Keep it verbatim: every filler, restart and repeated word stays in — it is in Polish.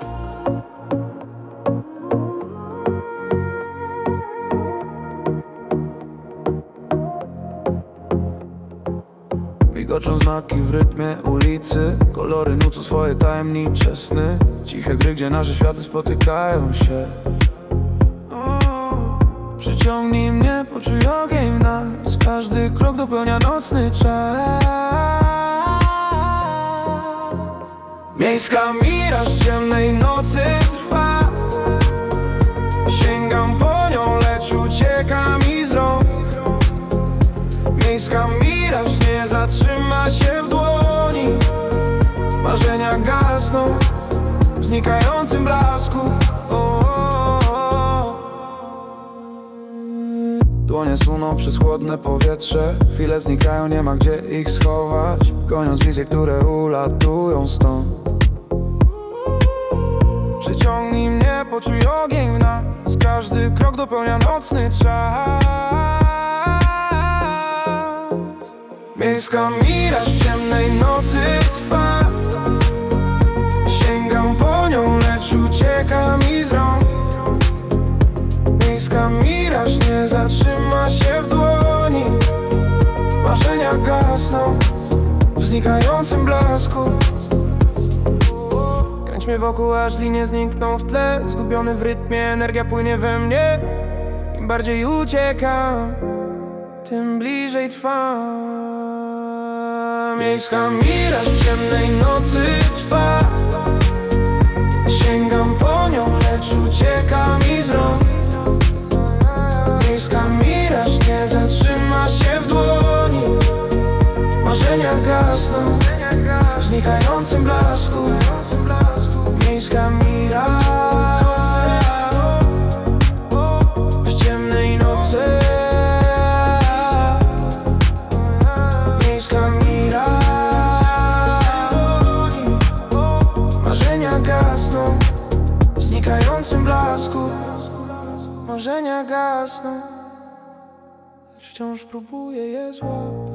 Migoczą znaki w rytmie ulicy, kolory nucą swoje tajemnicze sny. Ciche gry, gdzie nasze światy spotykają się. Przyciągnij mnie, poczuj ogień w nas. Każdy krok dopełnia nocny czas. Miejska miraż ciemnej nocy trwa. Sięgam po nią, lecz ucieka mi z rąk. Miejska miraż nie zatrzyma się w dłoni. Marzenia gasną w znikającym blasku. Dłonie suną przez chłodne powietrze. Chwile znikają, nie ma gdzie ich schować. Goniąc wizje, które ulatują stąd. Przyciągnij mnie, poczuj ogień w nas. Każdy krok dopełnia nocny czas. Miejska miraż w ciemnej nocy trwa. Sięgam po nią, lecz ucieka mi z rąk. Miejska miraż nie zatrzyma się w dłoni. Marzenia gasną w znikającym blasku. Kręć mnie wokół, aż linie znikną w tle. Zgubiony w rytmie, energia płynie we mnie. Im bardziej uciekam, tym bliżej trwam. Miejska miraż w ciemnej nocy trwa. Sięgam po nią, lecz ucieka mi z rąk. Miejska miraż nie zatrzyma się w dłoni. Marzenia gasną w znikającym blasku. Miejska miraż w ciemnej nocy. Miejska miraż. Marzenia gasną w znikającym blasku. Marzenia gasną, lecz wciąż próbuję je złapać.